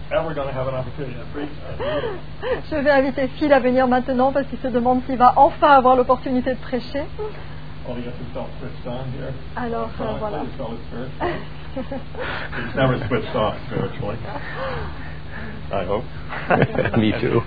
ever going to have an opportunity to preach. Je vais inviter Phil à venir maintenant parce qu'il se demande s'il va enfin avoir l'opportunité de prêcher. Well, he gets himself switched on here. Alors, voilà. He's never switched off spiritually. I hope. Me too.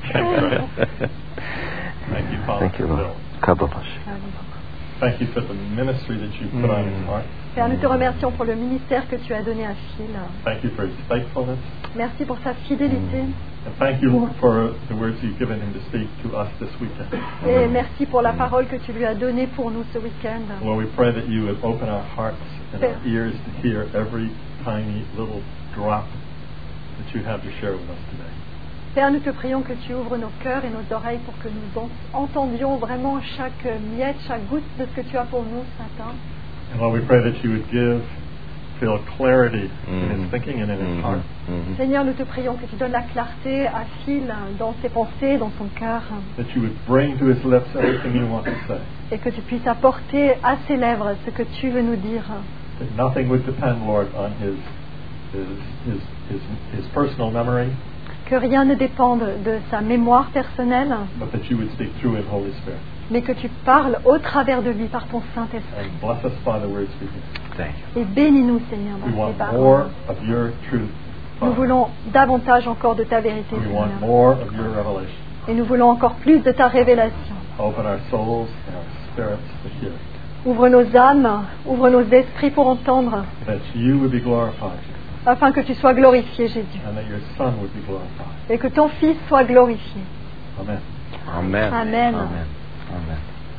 Thank you, Father. Thank you, Lord. God bless you. Thank you for the ministry that you put on his heart. Père, nous te remercions pour le ministère que tu as donné à Phil. Thank you for his faithfulness. Merci pour sa fidélité. And thank you for the words you've given him to speak to us this weekend. Et merci pour la parole que tu lui as donnée pour nous ce week-end. Lord, we pray that you would open our hearts and our ears to hear every tiny little drop that you have to share with us today. Père, nous te prions que tu ouvres nos cœurs et nos oreilles pour que nous entendions vraiment chaque miette, chaque goutte de ce que tu as pour nous ce matin. And Lord, we pray that you would give Phil clarity in his thinking and in his heart. Seigneur, nous te prions que tu donnes la clarté à Phil dans ses pensées, dans son cœur. That you would bring to his lips everything you want to say. Et que tu puisses apporter à ses lèvres ce que tu veux nous dire. That nothing would depend, Lord, on his personal memory. Que rien ne dépende de sa mémoire personnelle, But that you would speak through him, Holy Spirit. mais que tu parles au travers de lui par ton Saint-Esprit. And bless us by the words we hear. Thank you. Et bénis-nous, Seigneur, We dans want tes paroles. more of your truth. Nous Father. voulons davantage encore de ta vérité, We want Seigneur. more of your revelation. Et nous voulons encore plus de ta révélation. Open our souls and our spirits to hear. Ouvre nos âmes, ouvre nos esprits pour entendre, That you would be glorified afin que tu sois glorifié, Jésus, and that your Son would be glorified. et que ton Fils soit glorifié. Amen. Amen. Amen. Amen. Amen.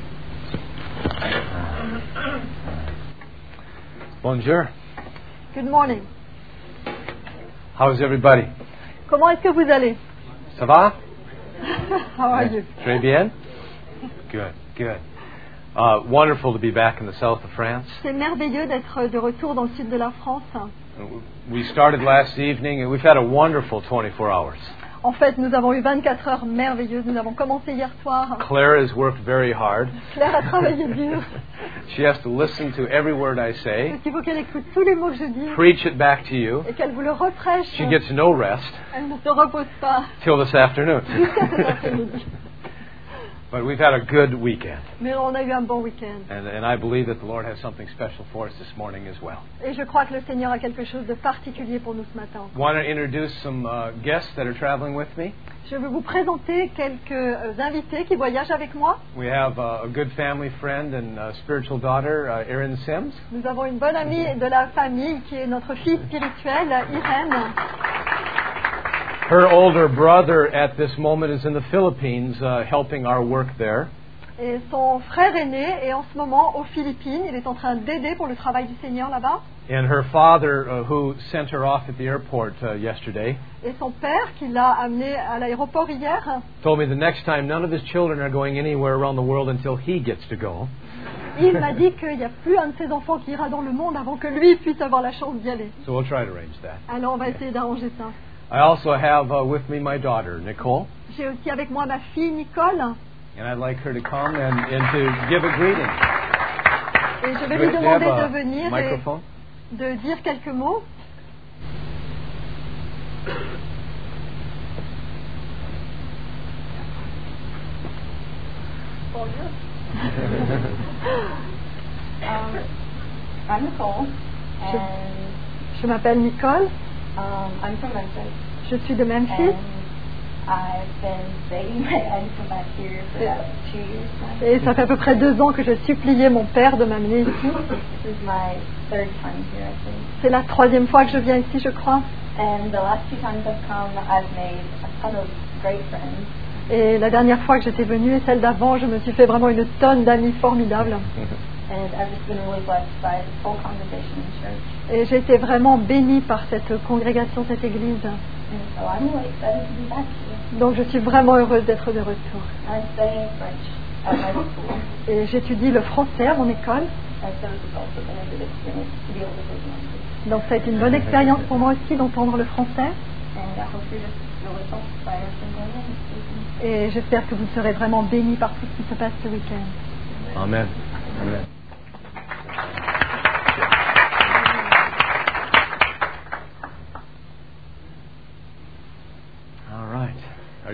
Bonjour. Good morning. How's everybody? Comment est-ce que vous allez? Ça va? How are you? Très bien. Good, good. Wonderful to be back in the south of France. C'est merveilleux d'être de retour dans le sud de la France. We started last evening and we've had a wonderful 24 hours. En fait, nous avons eu 24 heures merveilleuses. Nous avons commencé hier soir. Claire has worked very hard. Claire a travaillé dur. She has to listen to every word I say, Parce qu'il faut qu'elle écoute tous les mots que je dis preach it back to you. et qu'elle vous le reprêche. She gets no rest Elle ne se repose pas till this afternoon. jusqu'à cet après-midi. But we've had a good weekend. Mais on a eu un bon week-end. And I believe that the Lord has something special for us this morning as well. Et je crois que le Seigneur a quelque chose de particulier pour nous ce matin. Want to introduce some guests that are traveling with me. Je veux vous présenter quelques invités qui voyagent avec moi. We have a good family friend and spiritual daughter, Erin Sims. Nous avons une bonne amie de la famille qui est notre fille spirituelle, Irène. Her older brother at this moment is in the Philippines helping our work there. Et son frère aîné est en ce moment aux Philippines. Il est en train d'aider pour le travail du Seigneur là-bas. And her father, who sent her off at the airport yesterday, Et son père, qui l'a amené à l'aéroport hier, told me the next time none of his children are going anywhere around the world until he gets to go. il m'a dit qu'il n'y a plus un de ses enfants qui ira dans le monde avant que lui puisse avoir la chance d'y aller. So we'll try to arrange that. Alors on va essayer d'arranger ça. I also have with me my daughter, Nicole, J'ai aussi avec moi ma fille Nicole. and I'd like her to come and to give a greeting. Et je vais Do lui you demander have de a venir et microphone? de dire quelques mots. I'm Nicole, and Je m'appelle Nicole, I'm from Memphis, je suis de Memphis and I've been begging my dad to come back here for about 2 years now. et ça fait à peu près 2 ans que je suppliais mon père de m'amener ici. This is my third time here, I think. C'est la 3e fois que je viens ici, je crois. And the last 2 times I've come, I've made a ton of great friends. Et la dernière fois que j'étais venue et celle d'avant, je me suis fait vraiment une tonne d'amis formidables. And I've just been really blessed by this whole congregation in church. Et j'ai été vraiment bénie par cette congrégation, cette église. And so I'm really excited to be back here. Donc je suis vraiment heureuse d'être de retour. I'm studying French at my school. Et j'étie le français à mon école. And so it's also been a good experience to be able to take on. Donc ça a été une bonne expérience pour moi aussi d'entendre le français. And I hope you're just really blessed by everything going on this weekend. Et j'espère que vous serez vraiment bénis par tout ce qui se passe ce week-end. Amen. Amen.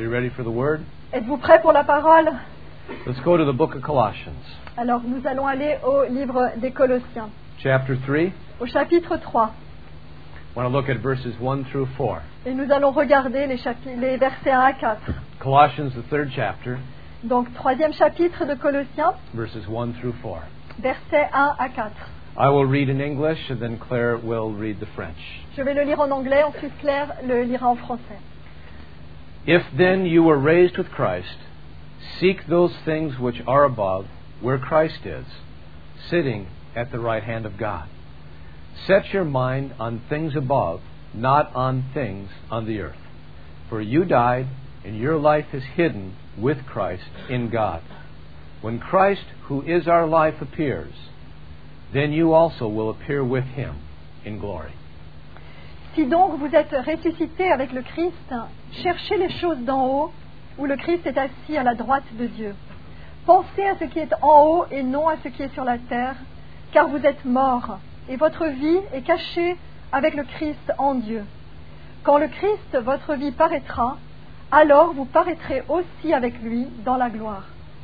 you ready for the Word? Êtes-vous prêts pour la parole? Let's go to the book of Colossians, Alors nous allons aller au livre des Colossiens, chapter 3. au chapitre 3. I want to look at verses 1 through 4. Et nous allons regarder les versets 1 à 4. Colossians, the third chapter, Donc, troisième chapitre de Colossiens, verses 1 through 4. versets 1 à 4. I will read in English, and then Claire will read the French. Je vais le lire en anglais, ensuite Claire le lira en français. If then you were raised with Christ, seek those things which are above, where Christ is, sitting at the right hand of God. Set your mind on things above, not on things on the earth. For you died, and your life is hidden with Christ in God. When Christ, who is our life, appears, then you also will appear with Him in glory. Si donc vous êtes ressuscités avec le Christ, cherchez les choses d'en haut, où le Christ est assis à la droite de Dieu. Pensez à ce qui est en haut et non à ce qui est sur la terre, car vous êtes morts, et votre vie est cachée avec le Christ en Dieu. Quand le Christ, votre vie, paraîtra, alors vous paraîtrez aussi avec lui dans la gloire.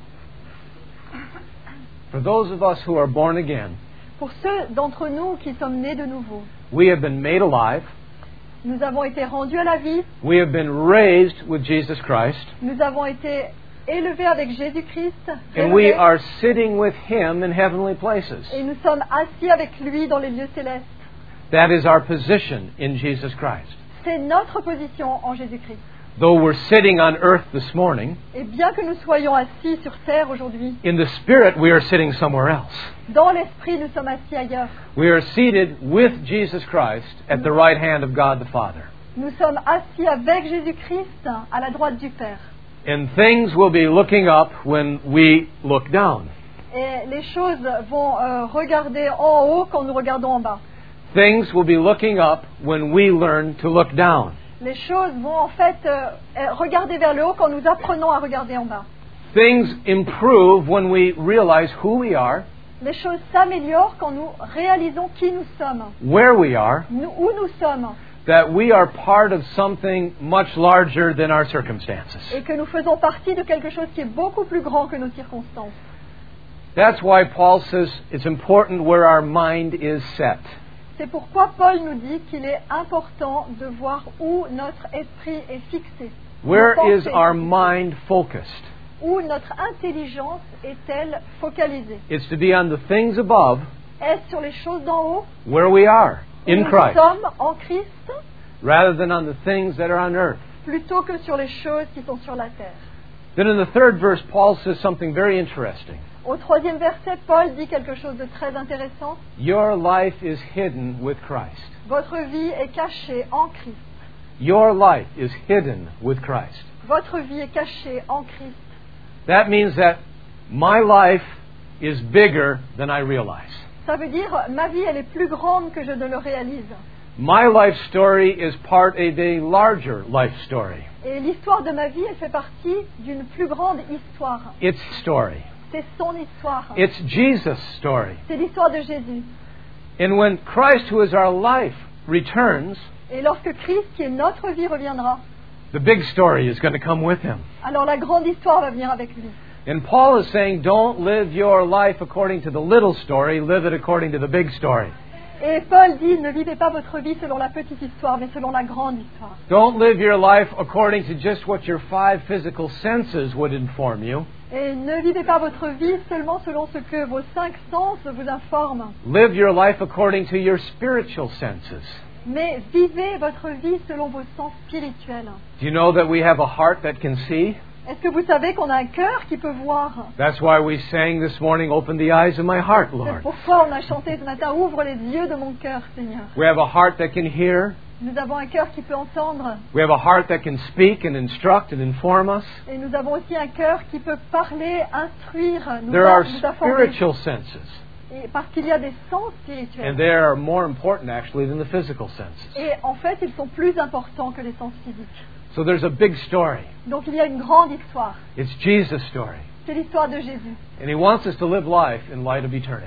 For those of us who are born again, Pour ceux d'entre nous qui sommes nés de nouveau, we have been made alive. nous avons été rendus à la vie, We have been raised with Jesus Christ, nous avons été élevés avec Jésus-Christ, and we élevés, are sitting with Him in heavenly places. et nous sommes assis avec lui dans les lieux célestes. That is our position in Jesus Christ. C'est notre position en Jésus-Christ. Though we're sitting on earth this morning, Et bien que nous soyons assis sur terre aujourd'hui, in the Spirit we are sitting somewhere else. dans l'esprit nous sommes assis ailleurs. We are seated with Jesus Christ at the right hand of God the Father. Nous sommes assis avec Jésus-Christ à la droite du Père. And things will be looking up when we look down. Et les choses vont regarder en haut quand nous regardons en bas. Things will be looking up when we learn to look down. Les choses vont en fait regarder vers le haut quand nous apprenons à regarder en bas. Things improve when we realize who we are, Les choses s'améliorent quand nous réalisons qui nous sommes, where we are, où nous sommes, that we are part of something much larger than our circumstances. et que nous faisons partie de quelque chose qui est beaucoup plus grand que nos circonstances. That's why Paul says it's important where our mind is set. C'est pourquoi Paul nous dit qu'il est important de voir où notre esprit est fixé. Where Nos is pensées, our mind focused? où notre intelligence est-elle focalisée? It's to be on the things above, Est-ce sur les choses d'en haut, where we are, où in nous Christ, sommes en Christ, rather than on the things that are on earth. plutôt que sur les choses qui sont sur la terre? Then in the third verse, Paul says something very interesting. Au troisième verset, Paul dit quelque chose de très intéressant. Your life is hidden with Christ. Votre vie est cachée en Christ. Your life is hidden with Christ. Votre vie est cachée en Christ. That means that my life is bigger than I realize. Ça veut dire, ma vie, elle est plus grande que je ne le réalise. My life story is part of a larger life story. Et l'histoire de ma vie, elle fait partie d'une plus grande histoire. It's story. C'est son histoire. It's Jesus' story. C'est l'histoire de Jésus. And when Christ, who is our life, returns, Et lorsque Christ, qui est notre vie, reviendra, the big story is going to come with him. alors la grande histoire va venir avec lui. And Paul is saying, don't live your life according to the little story, live it according to the big story. Et Paul dit, ne vivez pas votre vie selon la petite histoire, mais selon la grande histoire. Don't live your life according to just what your 5 physical senses would inform you. Et ne vivez pas votre vie seulement selon ce que vos 5 sens vous informent, Live your life according to your spiritual senses. mais vivez votre vie selon vos sens spirituels. Do you know that we have a heart that can see? Est-ce que vous savez qu'on a un cœur qui peut voir? That's why we sang this morning, open the eyes of my heart, C'est Lord. pourquoi on a chanté ce matin, ouvre les yeux de mon cœur, Seigneur. We have a heart that can hear. Nous avons un cœur qui peut entendre, We have a heart that can speak and instruct and inform us. et nous avons aussi un cœur qui peut parler, instruire, There are nous informer. spiritual senses. Et parce qu'il y a des sens And spirituels. they are more important actually than the physical senses. Et en fait, ils sont plus importants que les sens physiques. So there's a big story. Donc il y a une grande histoire. It's Jesus' story. C'est l'histoire de Jésus. And He wants us to live life in light of eternity.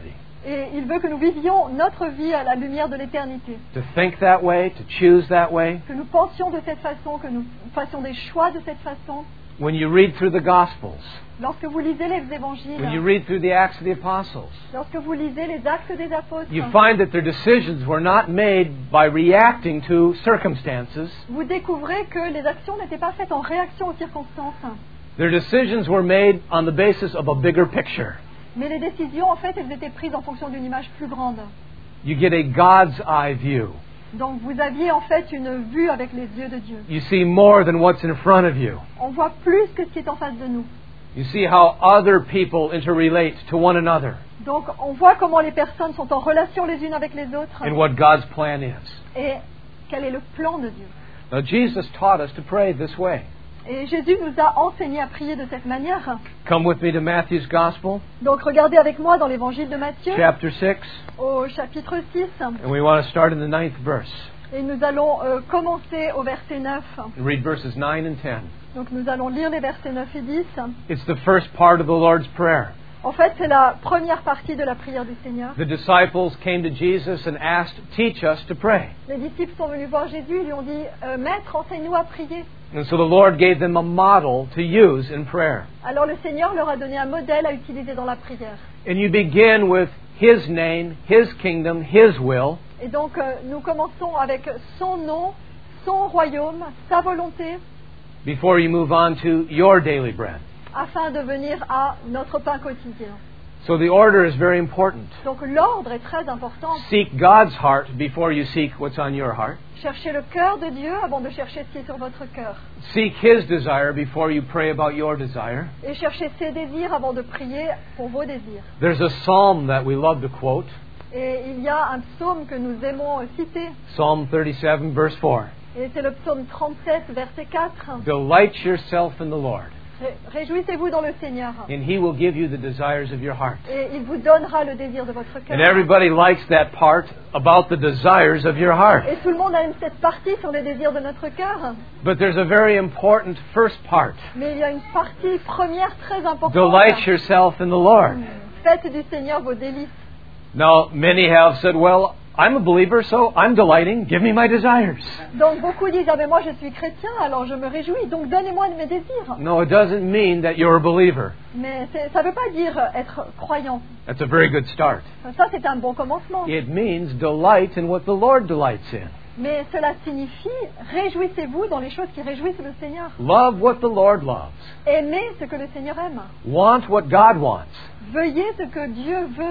Et il veut que nous vivions notre vie à la lumière de l'éternité. To think that way, to choose that way. Que nous pensions de cette façon, que nous fassions des choix de cette façon. When you read through the Gospels, Lorsque vous lisez les évangiles, when you read through the Acts of the Apostles, lorsque vous lisez les actes des apôtres, you find that their decisions were not made by reacting to circumstances. vous découvrez que les actions n'étaient pas faites en réaction aux circonstances, Their decisions were made on the basis of a bigger picture. mais les décisions, en fait, elles étaient prises en fonction d'une image plus grande. You get a God's eye view. Donc vous aviez en fait une vue avec les yeux de Dieu. You see more than what's in front of you. On voit plus que ce qui est en face de nous. You see how other people interrelate to one another Donc on voit comment les personnes sont en relation les unes avec les autres and what God's plan is. et quel est le plan de Dieu. Now, Jesus taught us to pray this way. Et Jésus nous a enseigné à prier de cette manière. Come with me to Matthew's Gospel, Donc regardez avec moi dans l'évangile de Matthieu, chapter 6, au chapitre 6, and we want to start in the 9th verse. et nous allons commencer au verset 9. And read verses 9 and 10. Donc nous allons lire les versets 9 et 10. It's the first part of the Lord's Prayer. En fait, c'est la première partie de la prière du Seigneur. The disciples came to Jesus and asked, "Teach us to pray." Les disciples sont venus voir Jésus, ils lui ont dit « Maître, enseigne-nous à prier ». And so the Lord gave them a model to use in prayer. Alors le Seigneur leur a donné un modèle à utiliser dans la prière. And you begin with His name, His kingdom, His will. Et donc nous commençons avec son nom, son royaume, sa volonté, Before you move on to your daily bread. afin de venir à notre pain quotidien. So the order is very important. Donc l'ordre est très important. Seek God's heart before you seek what's on your heart. Cherchez le cœur de Dieu avant de chercher ce qui est sur votre cœur. Seek His desire before you pray about your desire. Et cherchez ses désirs avant de prier pour vos désirs. There's a psalm that we love to quote. Et il y a un psaume que nous aimons citer. Psalm 37, verse 4. Et c'est le psaume 37, verset 4. Delight yourself in the Lord, Réjouissez-vous dans le Seigneur. and He will give you the desires of your heart. Et il vous donnera le désir de votre cœur. And everybody likes that part about the desires of your heart. Et tout le monde aime cette partie sur les désirs de notre cœur. But there's a very important first part. Mais il y a une partie première très importante. Delight yourself in the Lord. Faites du Seigneur vos délices. Now, many have said, well, I'm a believer, so I'm delighting. Give me my desires. Donc beaucoup disent, ah mais moi je suis chrétien, alors je me réjouis, donc donnez-moi de mes désirs. No, it doesn't mean that you're a believer. Mais ça ne veut pas dire être croyant. That's a very good start. Ça c'est un bon commencement. It means delight in what the Lord delights in. Mais cela signifie, réjouissez-vous dans les choses qui réjouissent le Seigneur. Love what the Lord loves. Aimez ce que le Seigneur aime. Want what God wants. Veuillez ce que Dieu veut.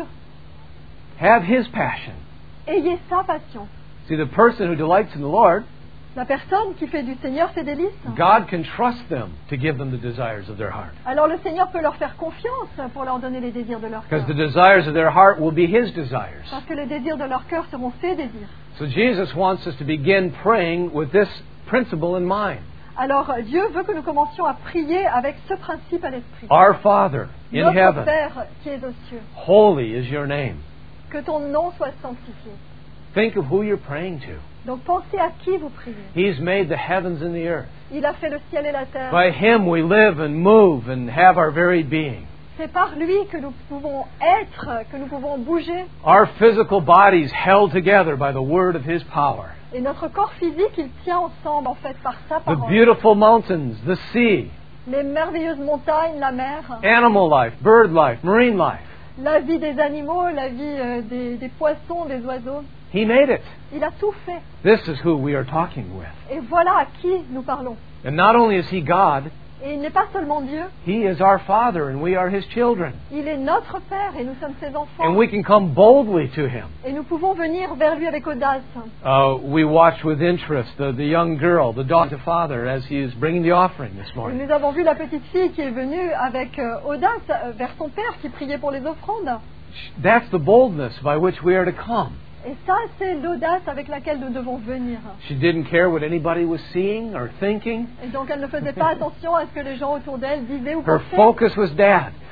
Have His passion. Ayez sa passion. See, the person who delights in the Lord, La personne qui fait du Seigneur ses délices, God can trust them to give them the desires of their heart. alors le Seigneur peut leur faire confiance pour leur donner les désirs de leur cœur. Because the desires of their heart will be His desires. Parce que les désirs de leur cœur seront ses désirs. So Jesus wants us to begin praying with this principle in mind. Alors Dieu veut que nous commencions à prier avec ce principe à l'esprit. Our Father in Notre heaven, Père qui es aux cieux, holy is your name. que ton nom soit sanctifié. Think of who you're praying to. Donc pensez à qui vous priez. He's made the heavens and the earth. Il a fait le ciel et la terre. By Him we live and move and have our very being. C'est par lui que nous pouvons être, que nous pouvons bouger. Our physical bodies held together by the word of His power. Et notre corps physique, il tient ensemble en fait par sa The parole. beautiful mountains, the sea, Les merveilleuses montagnes, la mer, animal life, bird life, marine life. la vie des animaux, la vie des poissons, des oiseaux. He made it. Il a tout fait. This is who we are talking with. Et voilà à qui nous parlons. And not only is He God, Et il n'est pas seulement Dieu, He is our Father and we are His children. il est notre Père et nous sommes ses enfants. And we can come boldly to Him. Et nous pouvons venir vers lui avec audace. We watched with interest the young girl, the daughter of the Father, as he is bringing the offering this Et morning. nous avons vu la petite fille qui est venue avec audace vers son Père qui priait pour les offrandes. That's the boldness by which we are to come. Et ça, c'est l'audace avec laquelle nous devons venir. She didn't care what anybody was seeing or thinking. Et donc elle ne faisait pas attention à ce que les gens autour d'elle disaient ou Her pensaient. focus was Dad.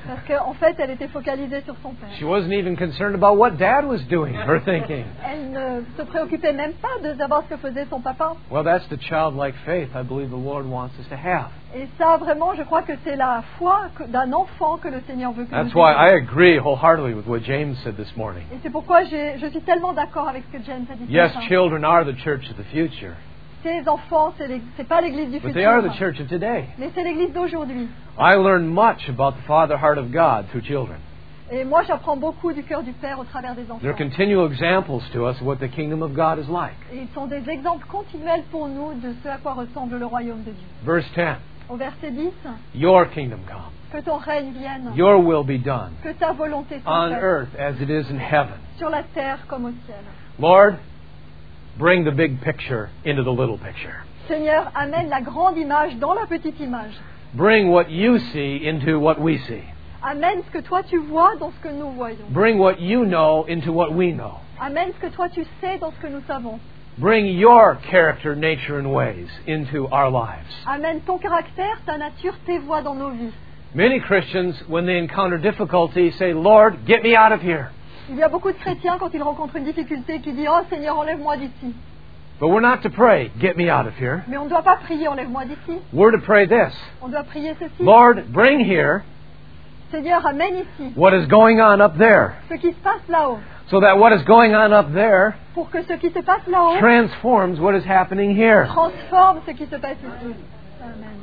Parce qu'en fait, elle était focalisée sur son père. She wasn't even concerned about what Dad was doing or thinking. Elle ne se préoccupait même pas de savoir ce que faisait son papa. Well, that's the childlike faith I believe the Lord wants us to have. Et ça, vraiment, je crois que c'est la foi d'un enfant que le Seigneur veut que nous That's why I ayons. agree wholeheartedly with what James said this morning. Et c'est pourquoi je suis tellement d'accord avec ce que James a dit. Yes, ce matin. children are the church of the future, Ces enfants, c'est pas l'église du but they are the futur, church of today. mais c'est l'église d'aujourd'hui. I learned much about the Father heart of God through children. Et moi, j'apprends beaucoup du cœur du Père au travers des enfants. They're continual examples to us of what the kingdom of God is like. Et ils sont des exemples continuels pour nous de ce à quoi ressemble le royaume de Dieu. Verse 10, Au verset 10, your kingdom come, que ton règne vienne, your will be done, que ta volonté soit on faite, earth as it is in heaven. sur la terre comme au ciel. Lord, bring the big picture into the little picture. Seigneur, amène la grande image dans la petite image. Bring what you see into what we see. Amène ce que toi tu vois dans ce que nous voyons. Bring what you know into what we know. Amène ce que toi tu sais dans ce que nous savons. Bring your character, nature, and ways into our lives. Amène ton caractère, ta nature, tes voies dans nos vies. Many Christians, when they encounter difficulty, say, Lord, get me out of here. Il y a beaucoup de chrétiens, quand ils rencontrent une difficulté, qui disent « Oh Seigneur, enlève-moi d'ici ». But we're not to pray, get me out of here. Mais on ne doit pas prier « Enlève-moi d'ici We're to pray this. ». On doit prier ceci. Lord, bring here Seigneur, amène ici what is going on up there, ce qui se passe là-haut, so that what is going on up there pour que ce qui se passe là-haut transforms what is happening here. transforme ce qui se passe ici. Amen.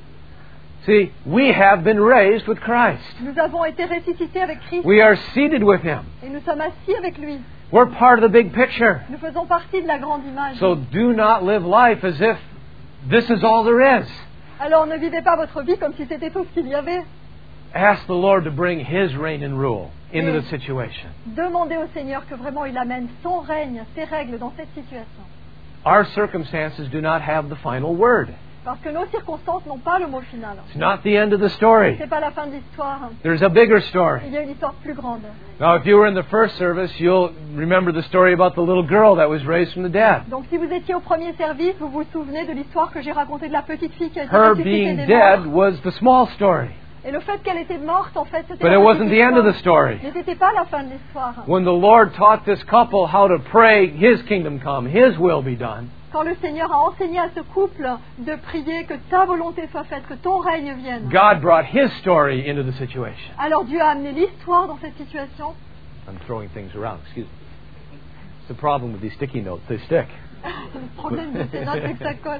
See, we have been raised with Christ. Nous avons été ressuscités avec Christ We are seated with Him. et nous sommes assis avec lui. We're part of the big picture. Nous faisons partie de la grande image. So do not live life as if this is all there is. Alors ne vivez pas votre vie comme si c'était tout ce qu'il y avait. Ask the Lord to bring His reign and rule into the situation. Demandez au Seigneur que vraiment il amène son règne, ses règles dans cette situation. Our circumstances do not have the final word. Parce que nos circonstances n'ont pas le mot final. It's not the end of the story. C'est pas la fin de l'histoire. There's a bigger Il story. y a une histoire plus grande. Now, if you were in the first service, you'll remember the story about the little girl that was raised from the dead. Donc si vous étiez au premier service, vous vous souvenez de l'histoire que j'ai racontée de la petite fille qui a été Her ressuscitée being des dead morts. was the small story. Et le fait qu'elle était morte, en fait, c'était But la it petite wasn't the end of the histoire. story. Mais c'était pas la fin de l'histoire. When the Lord taught this couple how to pray, His kingdom come, His will be done, Quand le Seigneur a enseigné à ce couple de prier que ta volonté soit faite, que ton règne vienne, God brought His story into the situation. alors Dieu a amené l'histoire dans cette situation. I'm throwing things around, excuse me. It's the problem with these sticky notes, they stick. Le problème de ces notes, c'est que ça colle.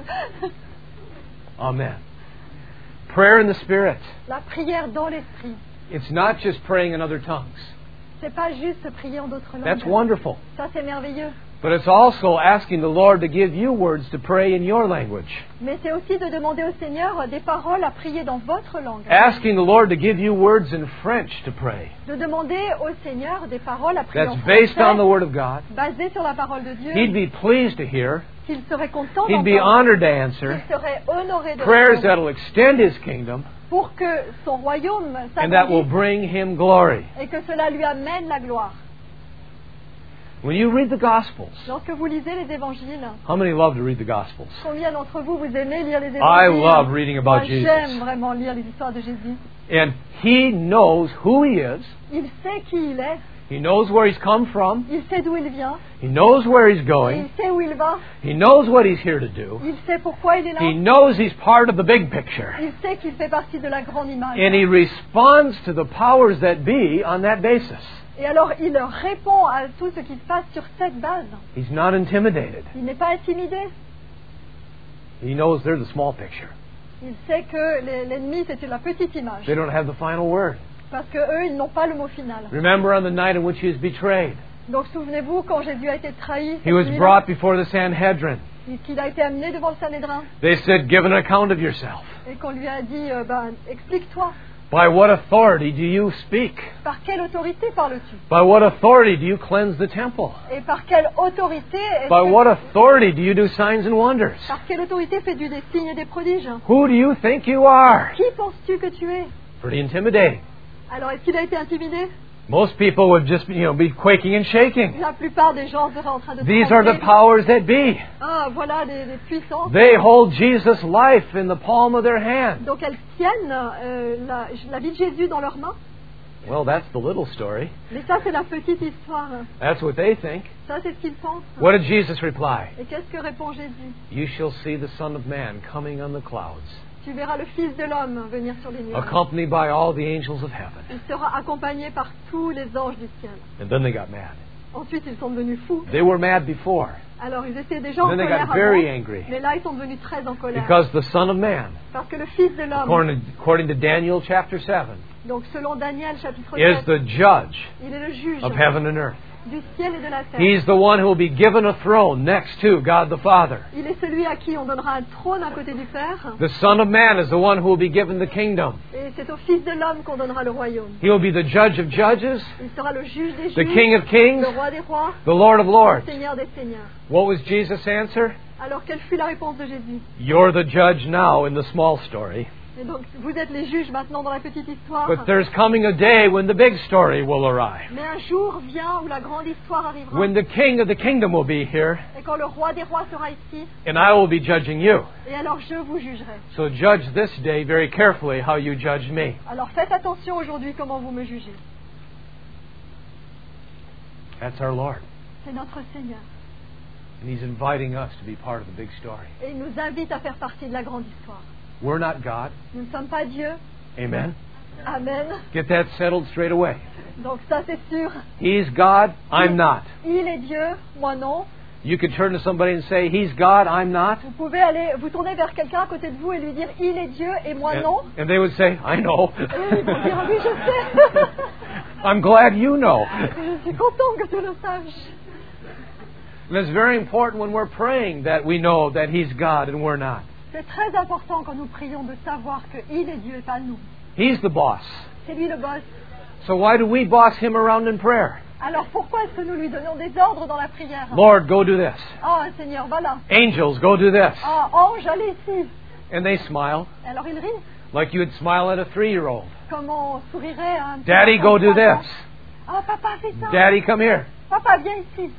Amen. Prayer in the Spirit. La prière dans l'esprit. It's not just praying in other tongues. C'est pas juste prier en d'autres That's langues. wonderful. Ça, c'est merveilleux. But it's also asking the Lord to give you words to pray in your language. Mais c'est aussi de demander au Seigneur des paroles à prier dans votre langue. Asking the Lord to give you words in French to pray. De demander au Seigneur des paroles à prier That's en based on the français, Word of God. basées sur la parole de Dieu. He'd be pleased to hear. Qu'il serait content He'd be d'entendre. honored to answer. Qu'il serait honoré de Prayers répondre that'll extend His kingdom pour que son royaume and that will s'agrandisse bring Him glory. et que cela lui amène la gloire. When you read the Gospels, Lorsque vous lisez les évangiles, how many love to read the Gospels? combien d'entre vous aimez lire les I évangiles? love reading about Moi, Jesus. j'aime vraiment lire les histoires de Jésus. And He knows who He is. Il sait qui il est, He knows where He's come from. il sait d'où il vient, He knows where He's il going. sait où il va, He knows what He's here to do. il sait pourquoi il est là, He knows He's part of the big picture. il sait qu'il fait partie de la grande image. And He responds to the powers that be on that basis. Et alors il répond à tout ce qui se passe sur cette base. He's not intimidated. Il n'est pas intimidé. He knows they're the small picture. Il sait que l'ennemi c'était la petite image. They don't have the final word. Parce que eux, ils n'ont pas le mot final. Remember on the night in which He was betrayed, Donc souvenez-vous quand Jésus a été trahi, He was brought before the Sanhedrin. qu'il a été amené devant le Sanhédrin They said, give an account of yourself. et qu'on lui a dit explique-toi, By what authority do you speak? par quelle autorité parles-tu? By what authority do you cleanse the temple? Et par quelle autorité By what authority do you do signs and wonders? par quelle autorité fais-tu des signes et des prodiges? Who do you think you are? Qui penses-tu que tu es? Pretty intimidating. Alors est-ce qu'il a été intimidé? Most people would just, be quaking and shaking. La plupart des gens seraient en train de These are the trembler. powers that be. Ah, voilà des puissances. They hold Jesus' life in the palm of their hand. Donc elles tiennent la vie de Jésus dans leurs mains. Well, that's the little story. Mais ça, c'est la petite histoire. That's what they think. Ça, c'est ce qu'ils pensent. What did Jesus reply? Et qu'est-ce que répond Jésus? You shall see the Son of Man coming on the clouds, Tu verras le Fils de l'homme venir sur les nuages. accompanied by all the angels of heaven. Il sera accompagné par tous les anges du ciel. And then they got mad. Ensuite, ils sont devenus fous. They were mad before Alors, ils étaient déjà en Then they colère got very avant, angry. mais là, ils sont devenus très en colère. because the Son of Man, Parce que le Fils de l'homme, according to Daniel chapter 7, donc selon Daniel chapitre is 7, the judge il est le juge of heaven and earth. du ciel et de la terre. He's the one who will be given a throne next to God the Father. Il est celui à qui on donnera un trône à côté du Père. The Son of Man is the one who will be given the kingdom. Et c'est au Fils de l'homme qu'on donnera le royaume. He will be the judge of judges, Il sera le juge des the juges, King of kings, le roi des rois, the Lord of le lords. Seigneur des seigneurs. What was Jesus' answer? Alors, quelle fut la réponse de Jésus? You're the judge now in the small story. Et donc, vous êtes les juges maintenant dans la petite histoire. But there's coming a day when the big story will arrive. Mais un jour vient où la grande histoire arrivera. When the King of the kingdom will be here, Et quand le roi des rois sera ici, and I will be judging you. et alors je vous jugerai. So judge this day very carefully how you judge me. Alors faites attention aujourd'hui comment vous me jugez. That's our Lord. C'est notre Seigneur. And He's inviting us to be part of the big story. Et il nous invite à faire partie de la grande histoire. We're not God. Nous ne sommes pas Dieu. Amen. Amen. Get that settled straight away. Donc ça c'est sûr. He's God, I'm not. Il est Dieu, moi non. You can turn to somebody and say, He's God, I'm not. Vous pouvez aller vous tourner vers quelqu'un à côté de vous et lui dire il est Dieu et moi non. And they would say, I know. Et ils vont dire oui je sais. I'm glad you know. Je suis content que tu le saches. And it's very important when we're praying that we know that He's God and we're not. C'est très important quand nous prions de savoir qu'il est Dieu et pas nous. He's the boss. C'est lui le boss. So why do we boss Him around in prayer? Alors pourquoi est-ce que nous lui donnons des ordres dans la prière? Lord, go do this. Oh Seigneur, va là. Angels, go do this. Oh ange, allez ici. And they smile Et alors il rit. like you would smile at a 3-year-old. Comme on sourirait à un petit Daddy, enfant go de do 3 ans. this. Oh papa, fais ça. Daddy, come here. Papa, viens ici.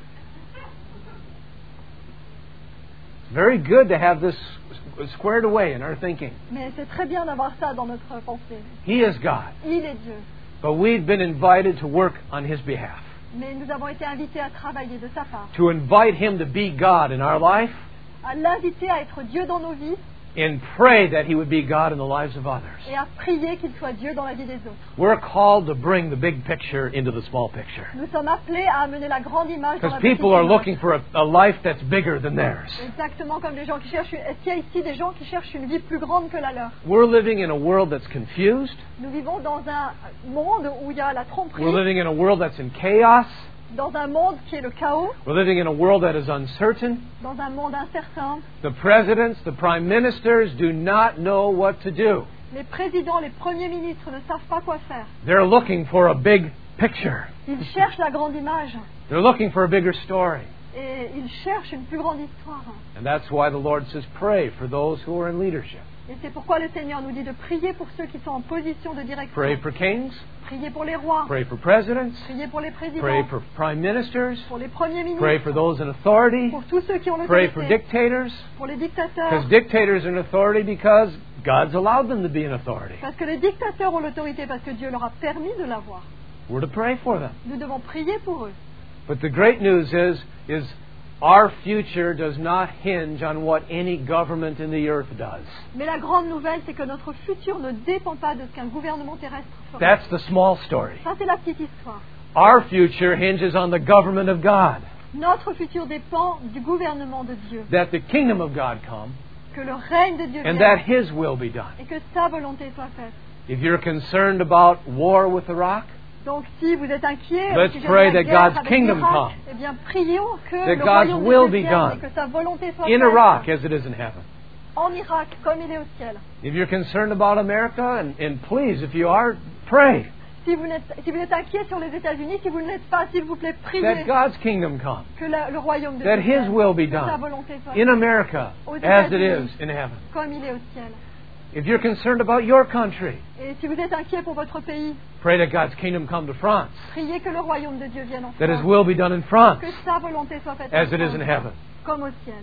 It's very good to have this squared away in our thinking. Mais c'est très bien d'avoir ça dans notre pensée. He is God. Il est Dieu. But we've been invited to work on His behalf. Mais nous avons été invités à travailler de sa part. To invite Him to be God in our life À l'inviter à être Dieu dans nos vies and pray that He would be God in the lives of others. et à prier qu'il soit Dieu dans la vie des autres. We're called to bring the big picture into the small picture. Nous sommes appelés à amener la grande image dans Because la petite people are image. looking for a life that's bigger than theirs. Exactement comme les gens qui cherchent. Est-ce qu'il y a ici des gens qui cherchent une vie plus grande que la leur? We're living in a world that's confused. Nous vivons dans un monde où il y a la tromperie, We're living in a world that's in chaos. dans un monde qui est le chaos, We're living in a world that is uncertain. dans un monde incertain. The presidents, the prime ministers do not know what to do. Les présidents, les premiers ministres ne savent pas quoi faire. They're looking for a big picture. Ils cherchent la grande image They're looking for a bigger story. et ils cherchent une plus grande histoire. And that's why the Lord says, pray for those who are in leadership. Et c'est pourquoi le Seigneur nous dit de prier pour ceux qui sont en position de direction. Pray for kings. Prier pour les rois. Pray for presidents. Prier pour les présidents. Pray for prime ministers. Pour les premiers ministres. Pray for those in authority. Pour tous ceux qui ont Pray for l'autorité. dictators. Pour les dictateurs. Because dictators are in authority because God's allowed them to be in authority. Parce que les dictateurs ont l'autorité parce que Dieu leur a permis de l'avoir. We're to pray for them. Nous devons prier pour eux. But the great news is our future does not hinge on what any government in the earth does. Mais la grande nouvelle, c'est que notre futur ne dépend pas de ce qu'un gouvernement terrestre fera. That's the small story. Ça, c'est la petite histoire. Our future hinges on the government of God. Notre futur dépend du gouvernement de Dieu. That the kingdom of God come Que le règne de Dieu and that vienne His will be done. et que sa volonté soit faite. If you're concerned about war with Iraq, Donc, si vous êtes inquiet Let's au sujet pray de la that guerre God's avec kingdom l'Irak, come. eh bien, prions que That le God's royaume will de be Dieu done vienne et que sa volonté soit in faite Iraq as it is in heaven. en Irak comme il est au ciel. If you're concerned about America, and please, if you are, pray Si vous êtes inquiet sur les États-Unis, si vous ne l'êtes pas, s'il vous plaît, that priez God's kingdom come, que le royaume de that Dieu His vienne, will be que sa done volonté soit in faite America aux as it États-Unis is in heaven. comme il est au ciel. If you're concerned about your country, Et si vous êtes inquiet pour votre pays, pray that God's kingdom come to France, priez que le royaume de Dieu vienne en that His France, will be done in France que sa volonté soit faite as en it is in France, heaven. comme au ciel.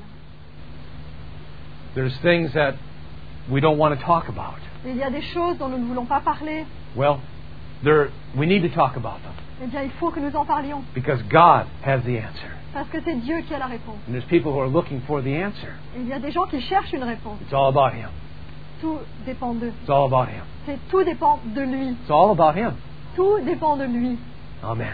There's things that we don't want to talk about. Il y a des choses dont nous ne voulons pas parler. Well, we need to talk about them Eh bien, il faut que nous en parlions, because God has the answer. parce que c'est Dieu qui a la réponse. And there's people who are looking for the answer. Et il y a des gens qui cherchent une réponse. It's all about Him. Tout dépend d'eux. It's all about Him. Tout dépend de lui. It's all about Him. Tout dépend de lui. Amen.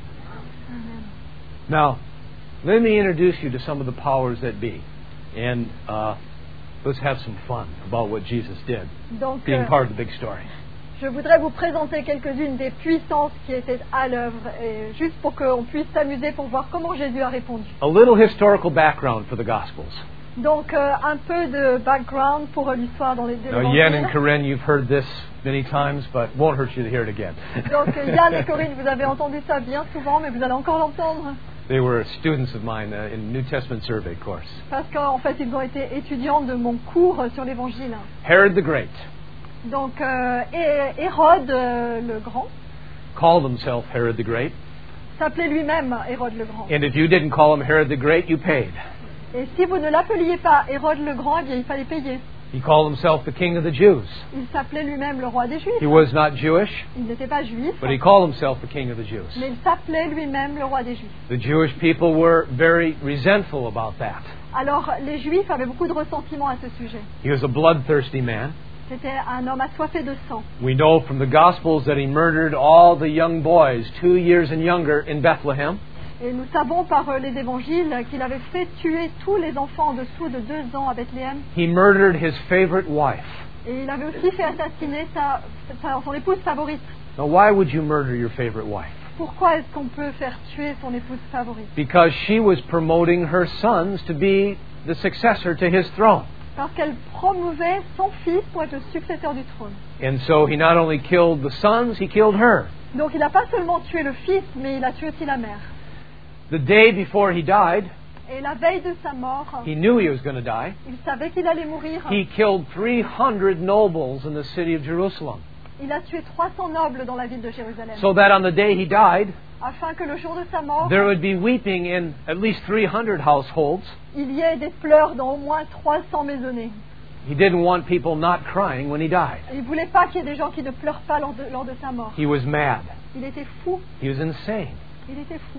Amen. Now, let me introduce you to some of the powers that be. And let's have some fun about what Jesus did, Donc, being part of the big story. je voudrais vous présenter quelques-unes des puissances qui étaient à l'œuvre, et juste pour qu'on puisse s'amuser pour voir comment Jésus a répondu. A little historical background for the Gospels. Donc, un peu de background pour l'histoire dans les Now, Yen and évangiles. Corinne, you've heard this many times, but it won't hurt you to hear it again. Donc, Yann et Corinne, vous avez entendu ça bien souvent, mais vous allez encore l'entendre. They were students of mine in New Testament survey course. Parce qu'en fait, ils ont été étudiants de mon cours sur l'Évangile. Herod the Great Donc, Hérode le Grand called himself Herod the Great. s'appelait lui-même Hérode le Grand. And if you didn't call him Herod the Great, you paid. Et si vous ne l'appeliez pas Hérode le Grand, eh bien, il fallait payer. He called himself the King of the Jews. Il s'appelait lui-même le roi des Juifs. He was not Jewish, Il n'était pas juif, but he called himself the King of the Jews. mais il s'appelait lui-même le roi des Juifs. The Jewish people were very resentful about that. Alors, les Juifs avaient beaucoup de ressentiment à ce sujet. He was a bloodthirsty man. C'était un homme assoiffé de sang. We know from the Gospels that he murdered all the young boys, 2 years and younger, in Bethlehem. Et nous savons par les évangiles qu'il avait fait tuer tous les enfants en dessous de 2 ans à Bethléem. He murdered his favorite wife. Et il avait aussi fait assassiner son épouse favorite. Now, why would you murder your favorite wife? Pourquoi est-ce qu'on peut faire tuer son épouse favorite? Because she was promoting her sons to be the successor to his throne. Parce qu'elle promouvait son fils pour être le successeur du trône. And so he not only killed the sons, he killed her. Donc il n'a pas seulement tué le fils, mais il a tué aussi la mère. The day before he died, Et la veille de sa mort, he knew he was going to die. il savait qu'il allait mourir. He killed 300 nobles in the city of Jerusalem, Il a tué 300 nobles dans la ville de Jérusalem. so that on the day he died, Afin que le jour de sa mort, there would be weeping in at least 300 households. il y ait des pleurs dans au moins 300 maisonnées. He didn't want people not crying when he died. Il ne voulait pas qu'il y ait des gens qui ne pleurent pas lors de sa mort. He was mad. Il était fou. He was insane. Il était fou.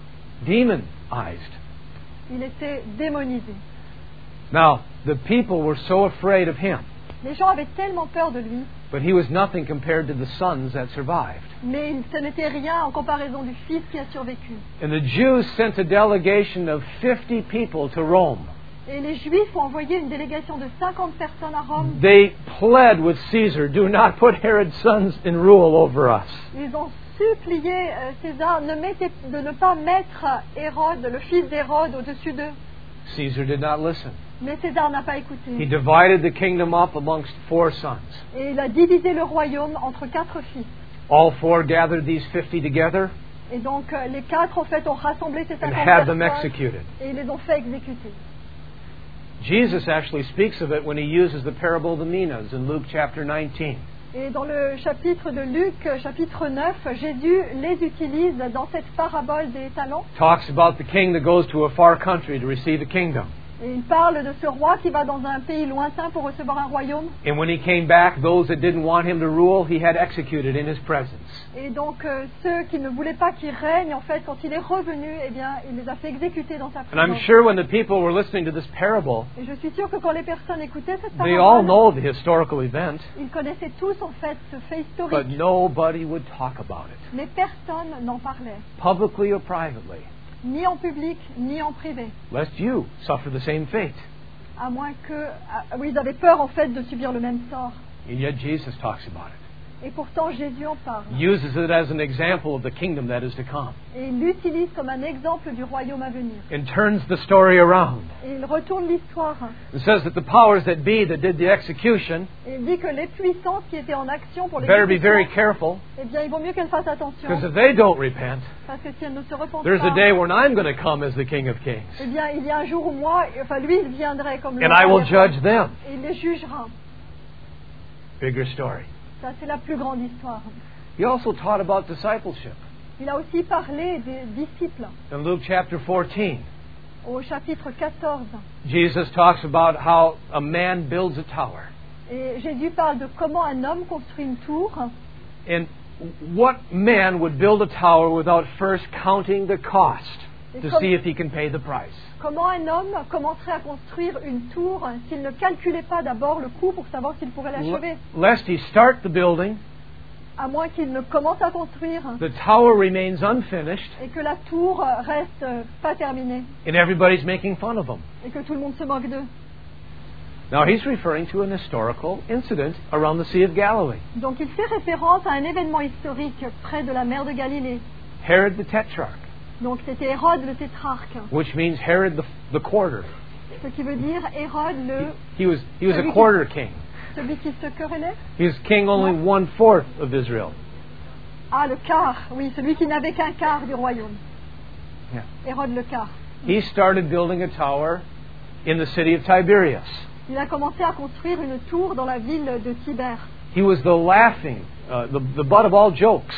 Demonized. Il était démonisé. Now, the people were so afraid of him, Les gens avaient tellement peur de lui, but he was nothing compared to the sons that survived. mais ce n'était rien en comparaison du fils qui a survécu. And the Jews sent a delegation of 50 people to Rome. Et les Juifs ont envoyé une délégation de 50 personnes à Rome. They pled with Caesar, do not put Herod's sons in rule over us. Ils ont supplié César de ne pas mettre Hérode, le fils d'Hérode, au-dessus d'eux. Caesar did not listen. Mais César n'a pas He écouté. divided the kingdom up amongst 4 sons. Et il a divisé le royaume entre 4 fils. All 4 gathered these 50 together Et donc les 4 en fait ont rassemblé ces and 50 had them personnes executed. et ils les ont fait exécuter. Jesus actually speaks of it when he uses the parable of the minas in Luke chapter 19. Et dans le chapitre de Luc, chapitre 9, Jésus les utilise dans cette parabole des talents. Talks about the king that goes to a far country to receive a kingdom. Et il parle de ce roi qui va dans un pays lointain pour recevoir un royaume. And when he came back, those that didn't want him to rule, he had executed in his presence. Et donc ceux qui ne voulaient pas qu'il règne, en fait, quand il est revenu, eh bien, il les a fait exécuter dans sa And I'm présence. sure when the people were listening to this parable, Et je suis sûre que quand les personnes écoutaient cette they all parabole, know the historical event, ils connaissaient tous en fait ce fait but historique. nobody would talk about it, Mais personne n'en parlait, publicly or privately, ni en public, ni en privé. lest you suffer the same fate. À moins que... oui, ils avaient peur en fait de subir le même sort. And yet Jesus talks about it. Et pourtant Jésus en parle. Uses it as an example of the kingdom that is to come. Et il l'utilise comme un exemple du royaume à venir. And turns the story around. Et il retourne l'histoire. It says that the powers that be that did the execution Et il dit que les puissances qui étaient en action pour les better be very careful, eh bien, il vaut mieux qu'elles fassent attention. because if they don't repent, Parce que si elles ne se repentent there's a pas, day when I'm going to come as the King of Kings. eh bien, il y a un jour où moi, enfin lui, il viendrait comme le And I roi will des rois. judge them. Et il les jugera. Bigger story. Ça, c'est la plus grande histoire. He also taught about discipleship. Il a aussi parlé des disciples. In Luke chapter 14, Au chapitre 14, Jesus talks about how a man builds a tower. et Jésus parle de comment un homme construit une tour. And what man would build a tower without first counting the cost Et to comme- see if he can pay the price? Comment un homme commencerait à construire une tour s'il ne calculait pas d'abord le coût pour savoir s'il pourrait l'achever? Lest he start the building, À moins qu'il ne commence à construire the tower remains unfinished, et que la tour reste pas terminée and everybody's making fun of him. et que tout le monde se moque d'eux. Now he's referring to an historical incident around the Sea of Galilee. Donc il fait référence à un événement historique près de la mer de Galilée. Herod the Tetrarch, Donc c'était Hérode le tétrarque, which means Herod the quarter. ce qui veut dire Hérode He was a quarter king. celui qui se querellait. He was king only 1/4 of Israel. Ah, le quart, oui, celui qui n'avait qu'un quart du royaume. Yeah. Hérode le quart. He started building a tower in the city of Tiberias. Il a commencé à construire une tour dans la ville de Tibère. He was the laughing, the butt of all jokes.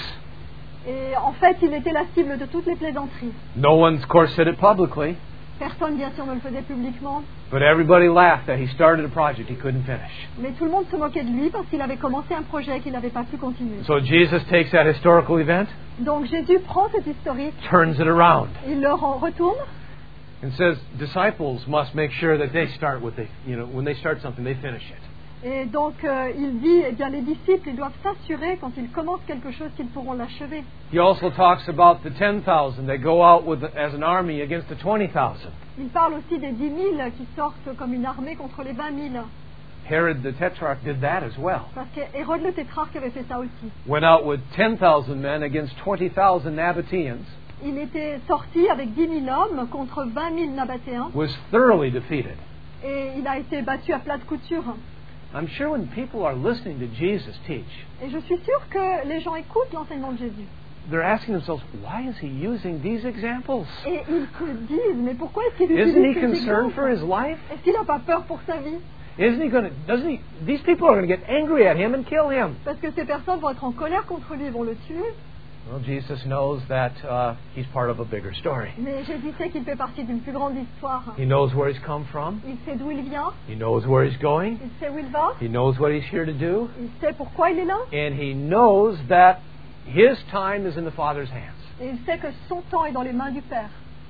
Et en fait, il était la cible de toutes les plaisanteries. No one, of course, said it publicly, Personne, bien sûr, ne le faisait publiquement. but everybody laughed that he started a project he couldn't finish. Mais tout le monde se moquait de lui parce qu'il avait commencé un projet qu'il n'avait pas pu continuer. So Jesus takes that historical event, Donc Jésus prend cet historique, turns it around, il le retourne and says disciples must make sure that they start with when they start something, they finish it. et donc il dit, eh bien les disciples ils doivent s'assurer quand ils commencent quelque chose qu'ils pourront l'achever. He also talks about the 10,000 that go out as an army against the 20,000. Il parle aussi des 10 000 qui sortent comme une armée contre les 20 000. Herod the Tetrarch did that as well. Parce qu'Hérode le tétrarque avait fait ça aussi. Went out with 10,000 men against 20,000 Nabateans, Il était sorti avec 10 000 hommes contre 20 000 Nabatéens was thoroughly defeated. et il a été battu à plat de couture. I'm sure when people are listening to Jesus teach, Et je suis sûre que les gens écoutent l'enseignement de Jésus. they're asking themselves, why is he using these examples? Et ils se disent, mais pourquoi est-ce qu'il Isn't he utilise ces concerned for exemples? his life? Est-ce qu'il n'a pas peur pour sa vie? These people are going to get angry at him and kill him. Parce que ces personnes vont être en colère contre lui et vont le tuer. Well, Jesus knows that he's part of a bigger story. Mais Jésus sait qu'il fait partie d'une plus grande histoire. He knows where he's come from. Il sait d'où il vient, He knows where he's going. il sait où il va, He knows what he's here to do. il sait pourquoi il est là, And he knows that his time is in the Father's hands. et il sait que son temps est dans les mains du Père.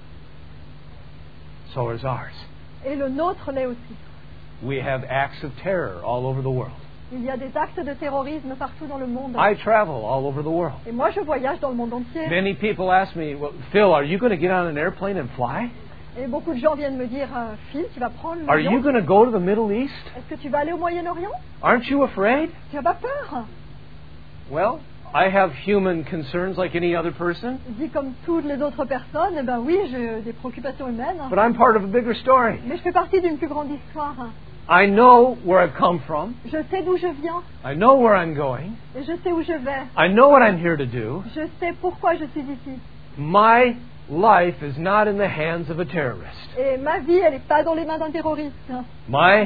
So is ours. Et le nôtre l'est aussi. We have acts of terror all over the world. Il y a des actes de terrorisme partout dans le monde. I travel all over the world. Et moi, je voyage dans le monde entier. Many people ask me, well, Phil, are you going to get on an airplane and fly? Et beaucoup de gens viennent me dire, Phil, tu vas prendre Are you l'avion? going to go to the Middle East? Est-ce que tu vas aller au Moyen-Orient? Aren't you afraid? Tu n'as pas peur? Well, I have human concerns like any other person, Je dis comme toutes les autres personnes, eh ben oui, j'ai des préoccupations humaines. but I'm part of a bigger story. Mais je fais partie d'une plus grande histoire. I know where I've come from. Je sais d'où je viens I know where I'm going. et je sais où je vais. I know what I'm here to do. Je sais pourquoi je suis ici. My life is not in the hands of a terrorist. Et ma vie, elle n'est pas dans les mains d'un terroriste. My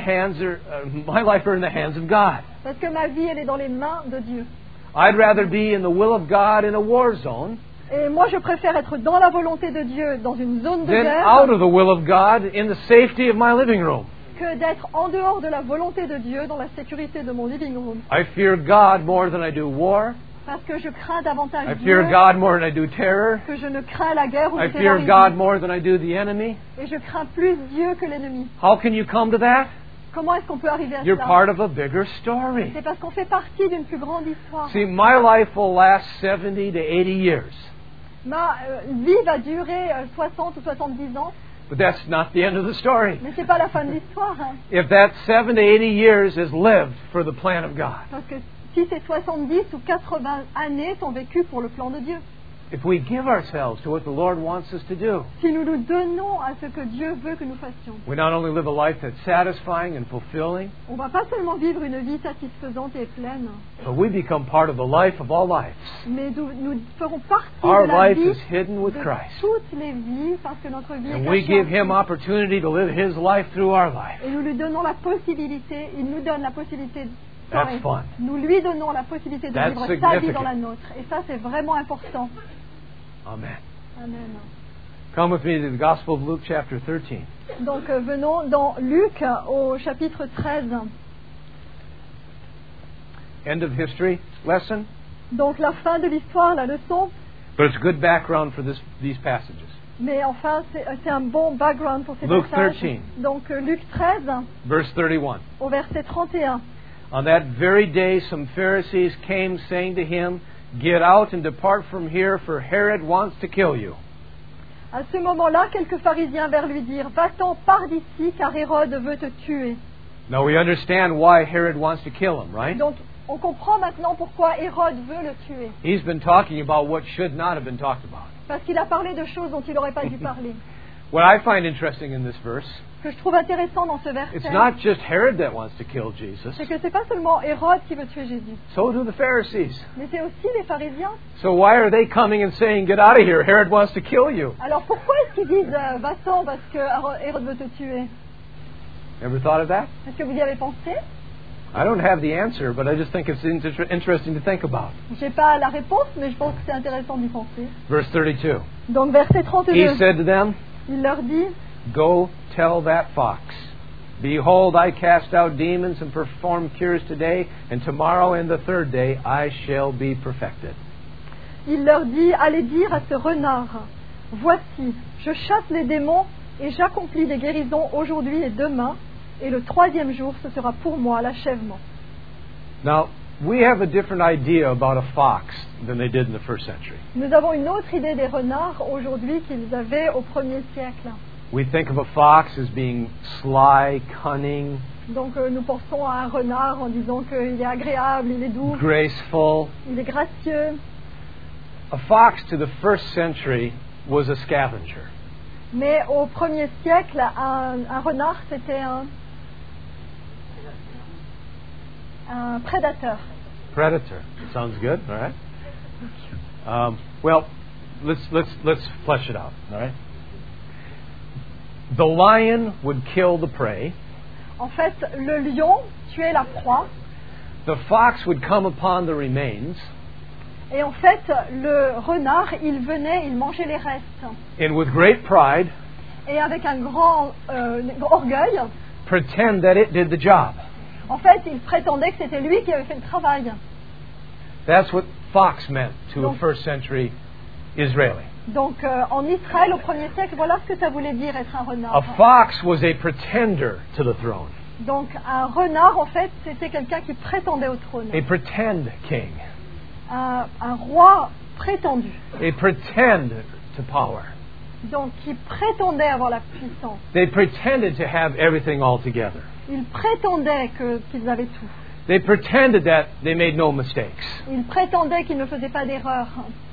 life are in the hands of God. Parce que ma vie, elle est dans les mains de Dieu. I'd rather be in the will of God in a war zone Et moi, je préfère être dans la volonté de Dieu, dans une zone de than guerre, out of the will of God in the safety of my living room. que d'être en dehors de la volonté de Dieu, dans la sécurité de mon living room. I fear God more than I do war. Parce que je crains davantage I Dieu fear God more than I do terror. que je ne crains la guerre ou I le fear terrorisme. God more than I do the enemy. Et je crains plus Dieu que l'ennemi. How can you come to that? Comment est-ce qu'on peut arriver à You're cela? part of a bigger story. C'est parce qu'on fait partie d'une plus grande histoire. See, my life will last 70 to 80 years, Ma vie va durer 60 ou 70 ans, but that's not the end of the story. mais c'est pas la fin de l'histoire. Hein. If that 70 to 80 years is lived for the plan of God, Parce que si ces 70 ou 80 années sont vécues pour le plan de Dieu, if we give ourselves to what the Lord wants us to do, si nous nous donnons à ce que Dieu veut que nous fassions, we not only live a life that's satisfying and fulfilling, on va pas seulement vivre une vie satisfaisante et pleine, but we become part of the life of all lives. mais nous ferons partie Our de la life vie is hidden with de Christ. toutes les vies, parce que notre vie est And we cachée give en Him Christ. opportunity to live His life through our life. Et nous lui donnons la possibilité, il nous donne la possibilité, That's fun. nous lui donnons la possibilité de That's vivre sa vie dans significant. la nôtre. Et ça, c'est vraiment important. Amen. Amen. Come with me to the Gospel of Luke, chapter 13. Donc venons dans Luc au chapitre 13. End of history lesson. Donc la fin de l'histoire, la leçon, But it's good background for these passages. mais enfin c'est un bon background pour ces Luke passages. 13. Donc Luc 13, Verse 31. au verset 31. On that very day some Pharisees came saying to him, "Get out and depart from here, for Herod wants to kill you." À ce moment-là, quelques pharisiens vinrent lui dire, va-t'en, pars d'ici, car Hérode veut te tuer. Now we understand why Herod wants to kill him, right? Donc on comprend maintenant pourquoi Hérode veut le tuer. He's been talking about what should not have been talked about. Parce qu'il a parlé de choses dont il n'aurait pas dû parler. What I find interesting in this verse, Ce que je trouve intéressant dans ce verset, it's not just Herod that wants to kill Jesus. c'est que c'est pas seulement Hérode qui veut tuer Jésus, So do the Pharisees. mais c'est aussi les pharisiens. So why are they coming and saying, "Get out of here, Herod wants to kill you"? Alors pourquoi est-ce qu'ils disent va-t'en parce que Hérode veut te tuer? Ever thought of that? Est-ce que vous y avez pensé? I don't have the answer, but I just think it's interesting to think about. J'ai pas la réponse, mais je pense que c'est intéressant d'y penser. Verse 32. Donc verset He 32, said to them, il leur dit, "Go tell that fox, behold, I cast out demons and perform cures today, and tomorrow and the third day I shall be perfected." il leur dit, allez dire à ce renard, voici, je chasse les démons et j'accomplis des guérisons aujourd'hui et demain, et le troisième jour, ce sera pour moi l'achèvement. Now, we have a different idea about a fox than they did in the first century. Nous avons une autre idée des renards aujourd'hui qu'ils avaient au 1er siècle. We think of a fox as being sly, cunning, Donc nous pensons à un renard en disant qu'il est agréable, il est doux, graceful. il est gracieux. A fox to the first century was a scavenger. Mais au 1er siècle, un renard, c'était un prédateur. Predator. Sounds good. All right. Well, let's flesh it out. All right. The lion would kill the prey. En fait, le lion tuait la proie. The fox would come upon the remains. Et en fait, le renard, il venait, il mangeait les restes. And with great pride, Et avec un grand orgueil, pretend that it did the job. en fait, il prétendait que c'était lui qui avait fait le travail. That's what fox meant to a Donc- first century Israeli. Donc en Israël, au 1er siècle, voilà ce que ça voulait dire être un renard. A fox was a pretender to the throne, Donc un renard, en fait, c'était quelqu'un qui prétendait au trône. a pretend king, Un roi prétendu. a pretend to power. Donc qui prétendait avoir la puissance. They pretended to have everything all together. Ils prétendaient qu'ils avaient tout. They pretended that they made no mistakes. Ils prétendaient qu'ils ne faisaient pas d'erreur.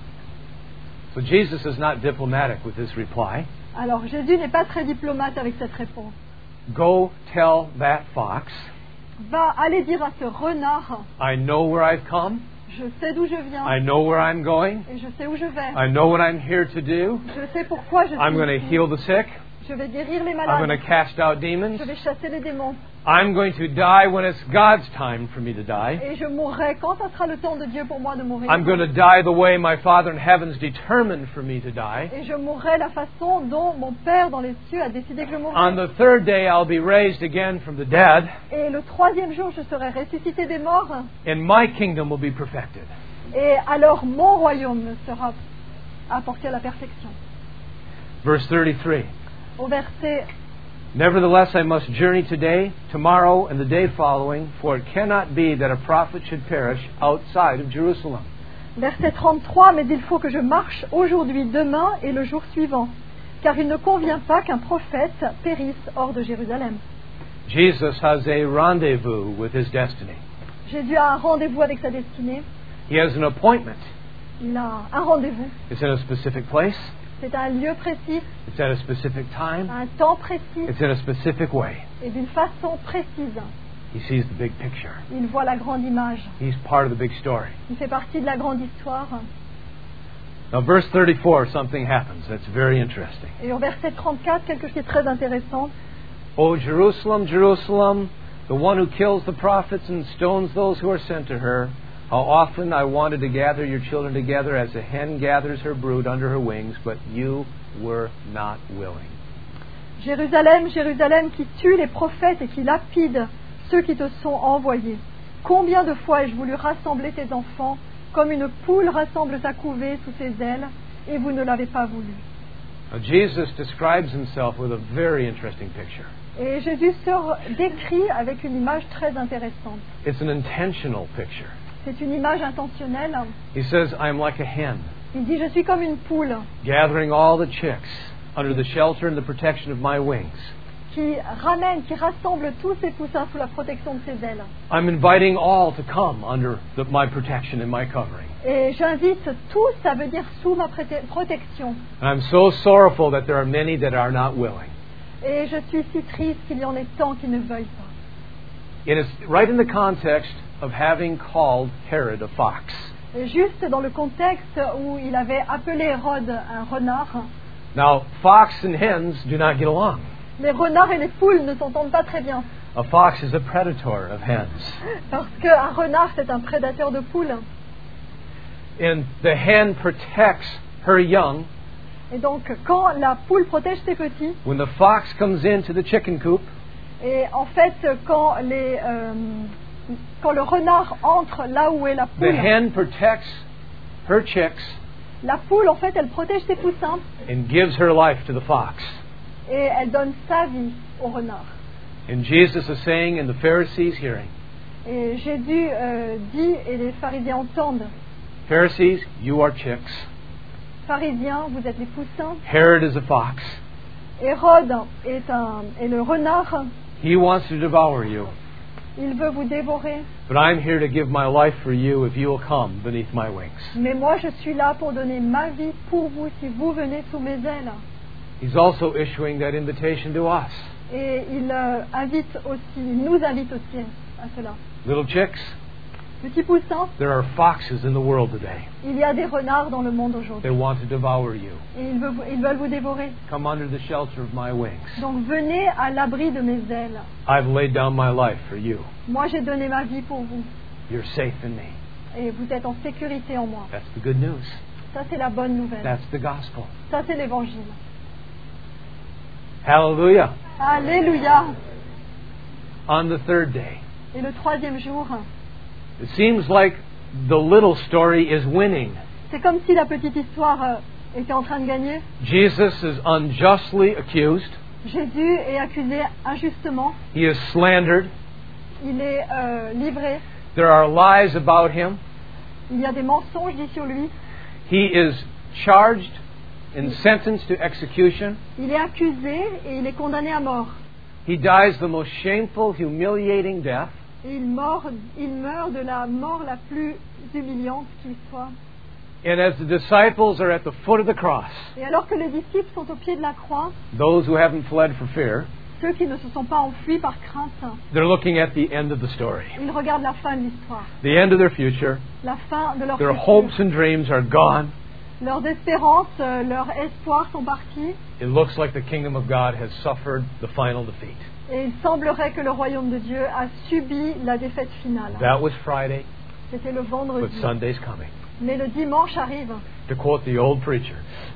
So Jesus is not diplomatic with this reply. Alors Jésus n'est pas très diplomate avec cette réponse. Go tell that fox, Va aller dire à ce renard, I know where I've come, je sais d'où je viens I know where I'm going, et je sais où je vais. I know what I'm here to do. Je sais pourquoi je I'm going to suis heal ici. the sick, Je vais guérir les I'm going malades. to cast out demons, Je vais chasser les démons. I'm going to die when it's God's time for me to die. Et je mourrai quand ça sera le temps de Dieu pour moi de mourir. I'm going to die the way my Father in heaven's determined for me to die. Et je mourrai la façon dont mon Père dans les cieux a décidé que je On mourrai. the third day, I'll be raised again from the dead, Et le troisième jour, je serai ressuscité des morts. and my kingdom will be perfected. Et alors mon royaume sera apporté à la perfection. Verse 33. Au verset, Nevertheless, I must journey today, tomorrow, and the day following, for it cannot be that a prophet should perish outside of Jerusalem. verset 33, mais il faut que je marche aujourd'hui, demain et le jour suivant, car il ne convient pas qu'un prophète périsse hors de Jérusalem. Jesus has a rendezvous with his destiny. Jésus a un rendez-vous avec sa destinée. He has an appointment. Il a un rendez-vous. It's in a specific place. C'est un lieu précis, It's at a specific time. un temps précis It's in a specific way. et d'une façon précise. He sees the big picture. Il voit la grande image. He's part of the big story. Il fait partie de la grande histoire. Now, verse 34, something happens that's very interesting. Et au verset 34, quelque chose qui est très intéressant. O Jerusalem, Jerusalem, the one who kills the prophets and stones those who are sent to her, how often I wanted to gather your children together as a hen gathers her brood under her wings, but you were not willing. Jérusalem, Jérusalem, qui tue les prophètes et qui lapide ceux qui te sont envoyés. Combien de fois ai-je voulu rassembler tes enfants comme une poule rassemble sa couvée sous ses ailes, et vous ne l'avez pas voulu. Now, Jesus describes himself with a very interesting picture. Et Jésus se décrit avec une image très intéressante. It's an intentional picture. C'est une image intentionnelle. He says, I am like a hen, Il dit, je suis comme une poule gathering all the chicks under the shelter and the protection of my wings. qui rassemble tous ses poussins sous la protection de ses ailes. I'm inviting all to come under my protection and my covering. Et j'invite tous, ça veut dire sous ma protection. And I'm so sorrowful that there are many that are not willing. Et je suis si triste qu'il y en ait tant qui ne veuillent pas. It is right in the context of having called Herod a fox. Et juste dans le contexte où il avait appelé Hérode un renard, Now, fox and hens do not get along. les renards et les poules ne s'entendent pas très bien. A fox is a predator of hens. Parce qu'un renard, c'est un prédateur de poules. And the hen protects her young. Et donc, quand la poule protège ses petits, When the fox comes into the chicken coop, et en fait, quand le renard entre là où est la the poule, hen protects her chicks la poule, en fait, elle protège ses poussins and gives her life to the fox. et elle donne sa vie au renard. And Jesus is saying, and the Pharisees hearing, Et Jésus dit, et les pharisiens entendent, Pharisees, you are chicks. pharisiens, vous êtes les poussins. Herod is a fox. Hérode est le renard, He wants to devour you. il veut vous dévorer. But I'm here to give my life for you if you will come beneath my wings. Mais moi, je suis là pour donner ma vie pour vous si vous venez sous mes ailes. He's also issuing that invitation to us. Et il nous invite aussi à cela. Little chicks, Petits poussins, there are foxes in the world today. il y a des renards dans le monde They aujourd'hui. want to devour you. Et ils veulent vous dévorer. Come under the shelter of my wings. Donc venez à l'abri de mes ailes. I've laid down my life for you. Moi, j'ai donné ma vie pour vous. You're safe in me. Et vous êtes en sécurité en moi. That's the good news. Ça, c'est la bonne nouvelle. That's the gospel. Ça, c'est l'évangile. Hallelujah. Alléluia. On the third day, Et le troisième jour, it seems like the little story is winning. c'est comme si la petite histoire était en train de gagner. Jesus is unjustly accused. Jésus est accusé injustement. He is slandered. Il est livré. There are lies about him. Il y a des mensonges dits sur lui. He is charged and sentenced to execution. Il est accusé et il est condamné à mort. He dies the most shameful, humiliating death. Et il meurt de la mort la plus humiliante qui soit. And as the disciples are at the foot of the cross, Et alors que les disciples sont au pied de la croix, those who haven't fled for fear, ceux qui ne se sont pas enfuis par crainte, they're looking at the end of the story. ils regardent la fin de l'histoire, The end of their future. la fin de leur Their futur. hopes and dreams are gone. Leurs espérances, leurs espoirs sont partis. It looks like the kingdom of God has suffered the final defeat. Et il semblerait que le royaume de Dieu a subi la défaite finale. That was Friday, C'était le but vendredi. Sunday's coming. Mais le dimanche arrive, To quote the old preacher,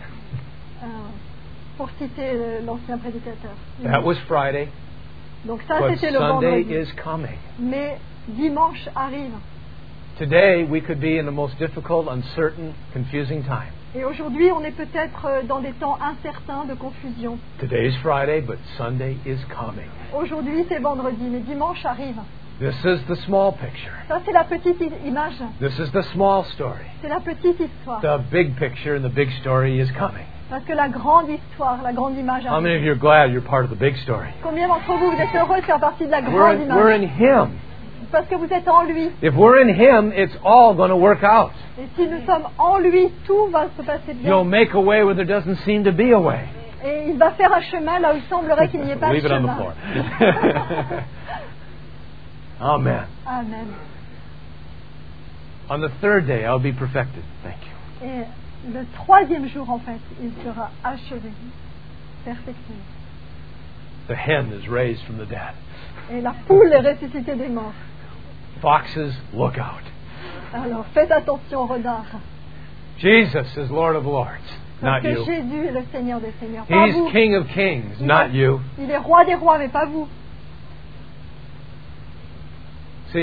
pour citer l'ancien prédicateur. that was Friday, Donc ça, but c'était le Sunday vendredi. is coming. Mais dimanche arrive. Today, we could be in the most difficult, uncertain, confusing time. Et aujourd'hui, on est peut-être dans des temps incertains de confusion. Today's Friday, but Sunday is coming. Aujourd'hui, c'est vendredi, mais dimanche arrive. This is the small picture. Ça, c'est la petite image. This is the small story. C'est la petite histoire. The big picture and the big story is coming. Parce que la grande histoire, la grande image How many of arrive. you are glad you're part of the big story? Combien d'entre vous, vous êtes heureux de faire partie de la We're grande in, we're in image? Him. Parce que vous êtes en lui. If we're in Him, it's all going to work out. Et si nous sommes en lui, tout va se passer He'll bien. make a way where there doesn't seem to be a way. Et il va faire un chemin là où il semblerait qu'il n'y ait pas de Leave it on the chemin. floor. Amen. Amen. On the third day, I'll be perfected. Thank you. Et le troisième jour, en fait, il sera achevé, perfectionné. The hen is raised from the dead. Et la poule est ressuscitée des morts. Foxes, look out. Alors faites attention aux renards. Jesus is Lord of Lords, Parce not que you. Jésus est le Seigneur des Seigneurs. Pas He's vous. King of Kings, not you. Il est roi des rois, mais pas vous. See,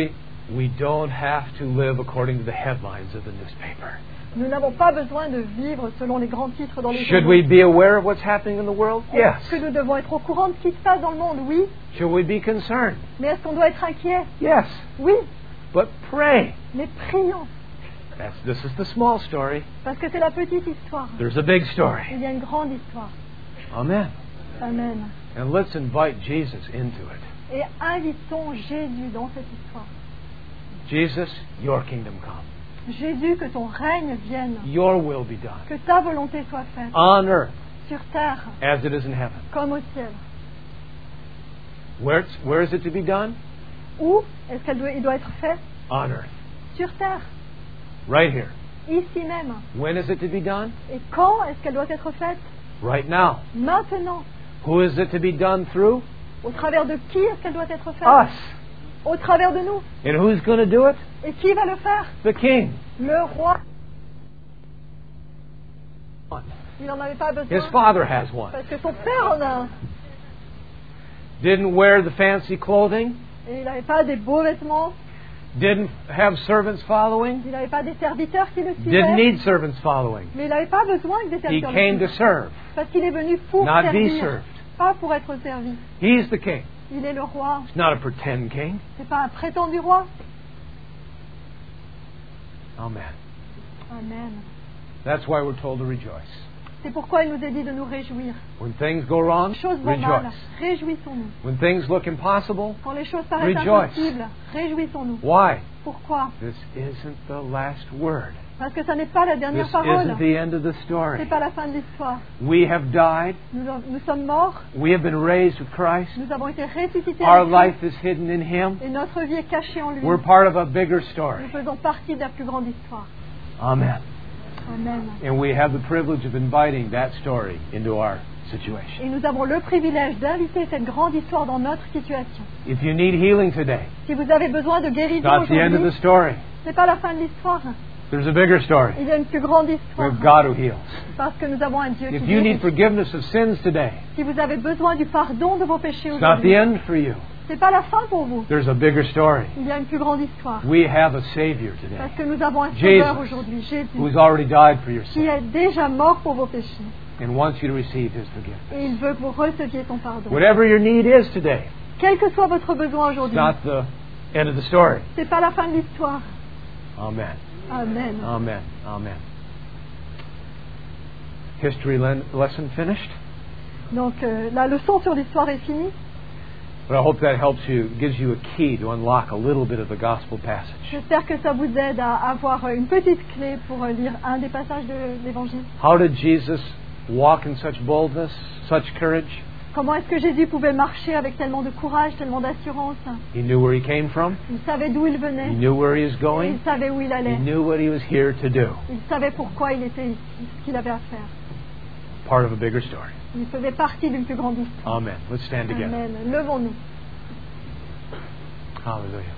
We don't have to live according to the headlines of the newspaper. Nous n'avons pas besoin de vivre selon les grands titres dans les Should journaux. we be aware of what's happening in the world? Yes. Est-ce que nous devons être au courant de ce qui se passe dans le monde? Oui. Should we be concerned? Mais est-ce qu'on doit être inquiet? Yes. Oui. But pray. Mais prions. This is the small story. Parce que c'est la petite histoire. There's a big Il story. y a une grande histoire. Amen. Amen. And let's invite Jesus into it. Et invitons Jésus dans cette histoire. Jesus, your kingdom come. Jésus, que ton règne vienne. Your will be done. Que ta volonté soit faite. On earth Sur terre, as it is in heaven. comme au ciel. Where is it to be done? Où est-ce qu'il doit être fait? On earth. Sur terre. Right here. Ici même. When is it to be done? Et quand est-ce qu'elle doit être faite? Right now. Maintenant. Who is it to be done through? Au travers de qui est-ce qu'elle doit être faite? Us. Au travers de nous. And who's going to do it? Et qui va le faire? The King. Le roi. Il n'en avait pas besoin. His father has one. Parce que son père en a un. Didn't wear the fancy clothing. Et il n'avait pas des beaux vêtements. Didn't have servants following. Il n'avait pas des serviteurs qui le Didn't suivaient. need servants following. Mais il n'avait pas besoin que des He serviteurs le came to suivent. serve, Parce qu'il est venu pour not be servir. served. Pas pour être servi. He's the King. Il est le roi. He's not a pretend king. C'est pas un prétendu roi. Amen. Amen. That's why we're told to rejoice. C'est pourquoi il nous est dit de nous réjouir. When things go wrong, Les choses vont mal. rejoice. Réjouissons-nous. When things look impossible, Quand les choses paraissent Rejoice. impossibles, réjouissons-nous. why? Pourquoi? This isn't the last word. Parce que ça n'est pas la dernière This parole. isn't the end of the C'est story. pas la fin de l'histoire. We have died. Nous sommes morts. We have been raised with Christ. Nous avons été ressuscités Our avec life is hidden in Him. Christ, et notre vie est cachée en lui. We're part of a bigger Nous story. faisons partie de la plus grande histoire. Amen. Amen. And we have the privilege of inviting that story into our situation. Et nous avons le privilège d'inviter cette grande histoire dans notre situation. If you need healing today, Si vous avez besoin de it's guérison not the end of the aujourd'hui, story. c'est pas la fin de l'histoire. There's a bigger story. Il y a une plus grande We histoire. have God who heals. Parce que nous avons un Dieu qui If you guérit. need forgiveness of sins today, Si vous avez besoin du pardon de vos péchés it's not the aujourd'hui, end for you. c'est pas la fin pour vous. There's a bigger story. Il y a une plus grande histoire. We have a Savior today Parce que nous avons un Jesus, sauveur aujourd'hui, Jésus, who's already died for your qui sins est déjà mort pour vos péchés. and wants you to receive His forgiveness. Et il veut que vous receviez son pardon. Whatever your need is today, Quel que soit votre besoin it's aujourd'hui, not the end of the story. c'est pas la fin de l'histoire. Amen. Amen. Amen. Amen. History lesson finished. Donc la leçon sur l'histoire est finie. But I hope that helps you, gives you a key to unlock a little bit of the gospel passage. J'espère que ça vous aide à avoir une petite clé pour lire un des passages de l'Évangile. How did Jesus walk in such boldness, such courage? Comment est-ce que Jésus pouvait marcher avec tellement de courage, tellement d'assurance? He knew where he came from. Il savait d'où il He venait. knew where he was Il going. savait où il He allait. knew what he was here to do. Il savait pourquoi il était ici, ce qu'il avait à faire. Part of a bigger story. Il faisait partie d'une plus grande histoire. Amen. Let's stand together. Amen. Levons-nous. Hallelujah.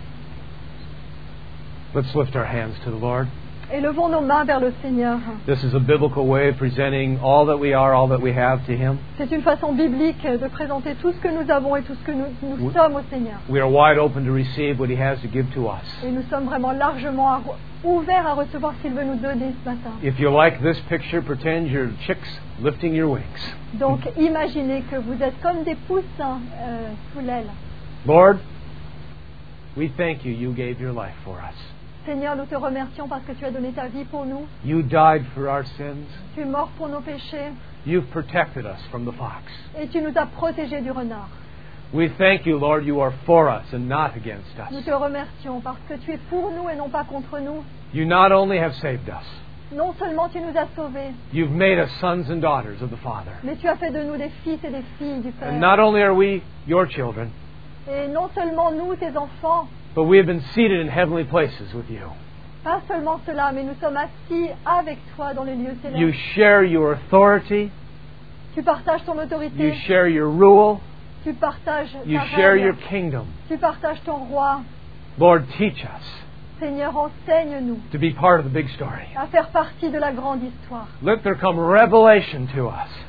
Let's lift our hands to the Lord. Et levons nos mains vers le Seigneur. This is a biblical way of presenting all that we are, all that we have to Him. C'est une façon biblique de présenter tout ce que nous avons et tout ce que nous sommes au Seigneur. We are wide open to receive what He has to give to us. Et nous sommes vraiment largement ouverts à recevoir ce qu'il veut nous donner ce matin. If you like this picture, pretend you're chicks lifting your wings. Donc imaginez que vous êtes comme des poussins sous l'aile. Lord, we thank you. You gave your life for us. Seigneur, nous te remercions parce que tu as donné ta vie pour nous. You died for our sins. Tu es mort pour nos péchés You've protected us from the fox. et tu nous as protégés du renard. We thank you, Lord, you are for us and not against Nous us. te remercions parce que tu es pour nous et non pas contre nous. You not only have saved us, Non seulement tu nous as sauvés, you've made us sons and daughters of the Father. mais tu as fait de nous des fils et des filles du Père. And not only are we your children, Et non seulement nous, tes enfants, but we have been seated in heavenly places with you. pas seulement cela, mais nous sommes assis avec toi dans les lieux You célestes. share your authority, Tu partages ton you autorité, share your rule, tu partages you ta share your règle, kingdom. tu partages ton roi. Lord, teach us Seigneur, enseigne-nous to be part of the big story. à faire partie de la grande histoire. Let there come revelation to us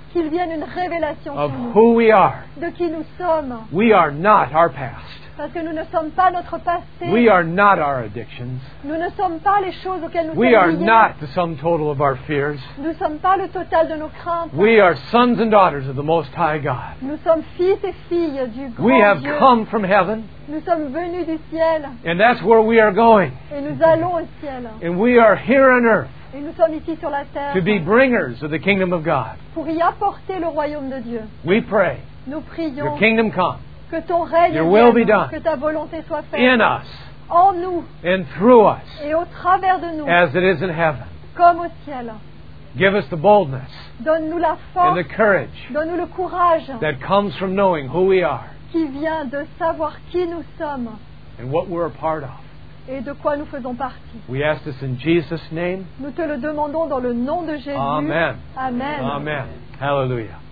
qu'il vienne une révélation of sur nous, who we are. de qui nous sommes, We are not our past. parce que nous ne sommes pas notre passé, We are not our addictions. nous ne sommes pas les choses auxquelles nous We are sommes liés, not the sum total of our fears. nous ne sommes pas le total de nos craintes, We are sons and daughters of the Most High God. nous sommes fils et filles du We grand have Dieu, come from heaven, nous sommes venus du ciel and that's where we are going. et nous allons au ciel, And we are here on earth et nous sommes ici sur la terre to be bringers of the kingdom of God. pour y apporter le royaume de Dieu. We pray, Nous prions your kingdom come que ton règne Your will be vienne, done. que ta volonté soit faite in us en nous and through us et au travers de nous, as it is in heaven. comme au ciel. Give us the boldness Donne-nous la and force, the courage donne-nous le courage that comes from knowing who we are qui vient de savoir qui nous sommes and what we're a part of. et de quoi nous faisons partie. We ask this in Jesus' name. Nous te le demandons dans le nom de Jésus. Amen. Amen. Amen. Hallelujah.